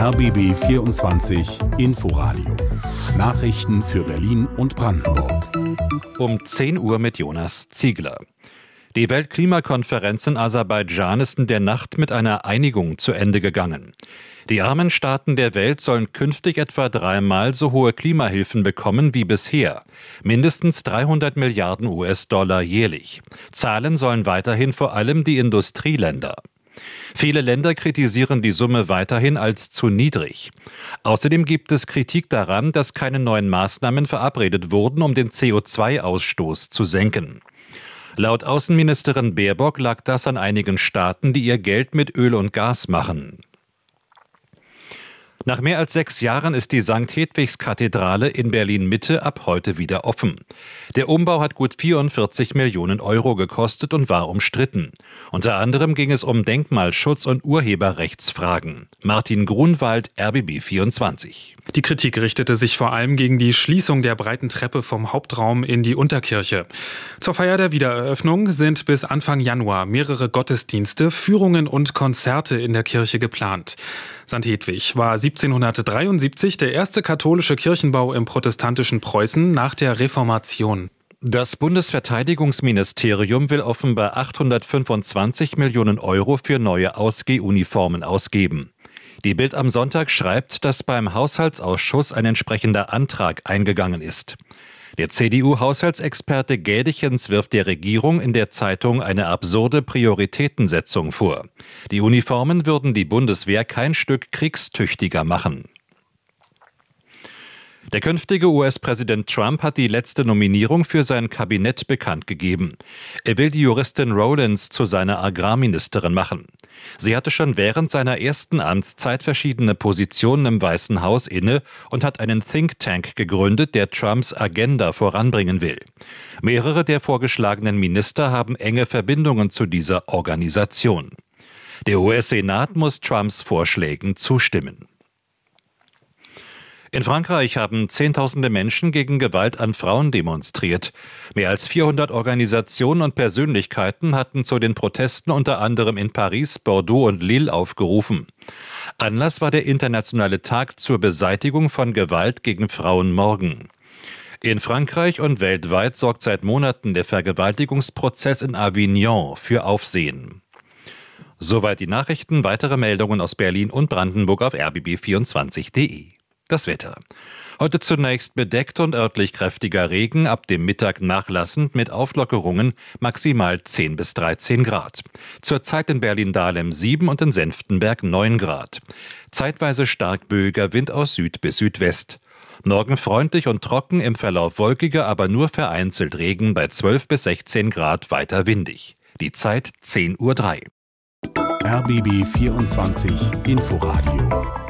RBB 24 Inforadio. Nachrichten für Berlin und Brandenburg. Um 10 Uhr mit Jonas Ziegler. Die Weltklimakonferenz in Aserbaidschan ist in der Nacht mit einer Einigung zu Ende gegangen. Die armen Staaten der Welt sollen künftig etwa 3-mal so hohe Klimahilfen bekommen wie bisher. Mindestens 300 Milliarden US-Dollar jährlich. Zahlen sollen weiterhin vor allem die Industrieländer. Viele Länder kritisieren die Summe weiterhin als zu niedrig. Außerdem gibt es Kritik daran, dass keine neuen Maßnahmen verabredet wurden, um den CO2-Ausstoß zu senken. Laut Außenministerin Baerbock lag das an einigen Staaten, die ihr Geld mit Öl und Gas machen. Nach mehr als 6 Jahren ist die St. Hedwigs-Kathedrale in Berlin-Mitte ab heute wieder offen. Der Umbau hat gut 44 Millionen Euro gekostet und war umstritten. Unter anderem ging es um Denkmalschutz und Urheberrechtsfragen. Martin Grunwald, RBB 24. Die Kritik richtete sich vor allem gegen die Schließung der breiten Treppe vom Hauptraum in die Unterkirche. Zur Feier der Wiedereröffnung sind bis Anfang Januar mehrere Gottesdienste, Führungen und Konzerte in der Kirche geplant. St. Hedwig war 1773 der erste katholische Kirchenbau im protestantischen Preußen nach der Reformation. Das Bundesverteidigungsministerium will offenbar 825 Millionen Euro für neue Ausgehuniformen ausgeben. Die Bild am Sonntag schreibt, dass beim Haushaltsausschuss ein entsprechender Antrag eingegangen ist. Der CDU-Haushaltsexperte Gädichens wirft der Regierung in der Zeitung eine absurde Prioritätensetzung vor. Die Uniformen würden die Bundeswehr kein Stück kriegstüchtiger machen. Der künftige US-Präsident Trump hat die letzte Nominierung für sein Kabinett bekannt gegeben. Er will die Juristin Rowlands zu seiner Agrarministerin machen. Sie hatte schon während seiner ersten Amtszeit verschiedene Positionen im Weißen Haus inne und hat einen Think Tank gegründet, der Trumps Agenda voranbringen will. Mehrere der vorgeschlagenen Minister haben enge Verbindungen zu dieser Organisation. Der US-Senat muss Trumps Vorschlägen zustimmen. In Frankreich haben Zehntausende Menschen gegen Gewalt an Frauen demonstriert. Mehr als 400 Organisationen und Persönlichkeiten hatten zu den Protesten unter anderem in Paris, Bordeaux und Lille aufgerufen. Anlass war der internationale Tag zur Beseitigung von Gewalt gegen Frauen morgen. In Frankreich und weltweit sorgt seit Monaten der Vergewaltigungsprozess in Avignon für Aufsehen. Soweit die Nachrichten. Weitere Meldungen aus Berlin und Brandenburg auf rbb24.de. Das Wetter. Heute zunächst bedeckt und örtlich kräftiger Regen, ab dem Mittag nachlassend mit Auflockerungen, maximal 10 bis 13 Grad. Zurzeit in Berlin-Dahlem 7 und in Senftenberg 9 Grad. Zeitweise stark böiger Wind aus Süd bis Südwest. Morgen freundlich und trocken, im Verlauf wolkiger, aber nur vereinzelt Regen bei 12 bis 16 Grad, weiter windig. Die Zeit 10:03 Uhr. RBB 24 Inforadio